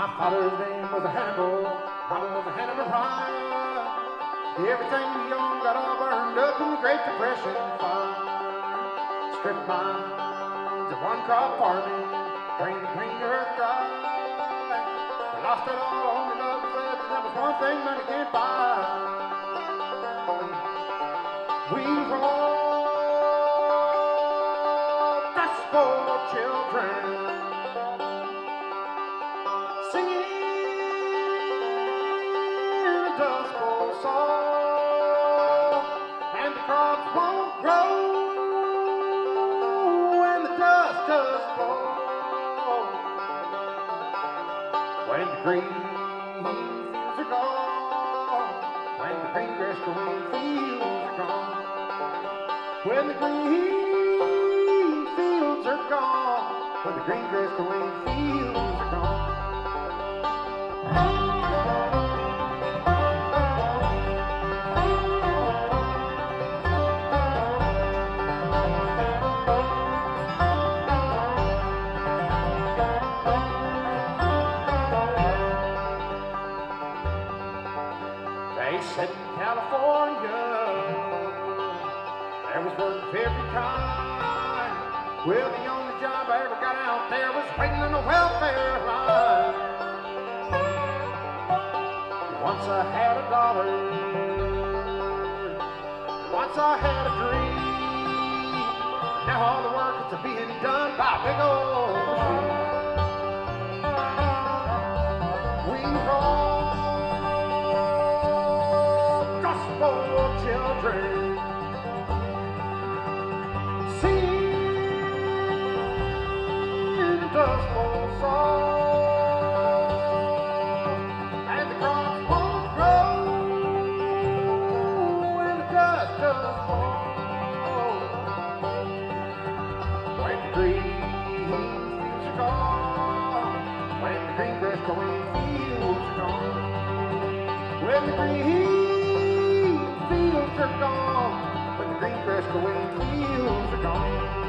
My father's name was a Hannibal, mama was a Hannah Maria. Everything we owned got all burned up in the Great Depression fire. Strip mines of one crop farming, drained the green earth dry. We lost it all, only love was left, and that was one thing money can't buy. We were all gospel children, singing a dust bowl song, and the crops won't grow when the dust does fall. When the green fields are gone, when the green grass growing fields are gone, when the green fields are gone, when the green grass growing fields are gone. They said in California there was work of every kind. Well, the only job I ever got out there was waiting on a welfare line. Once I had a dollar, once I had a dream. Now all the work is being done by a big old machine. We all gospel children, singing the dust bowl song, and the crops won't grow when the dust does fall. When the green fields are gone, when the green grass growing fields are gone, when the green fields are gone, when the green grass growing fields are gone.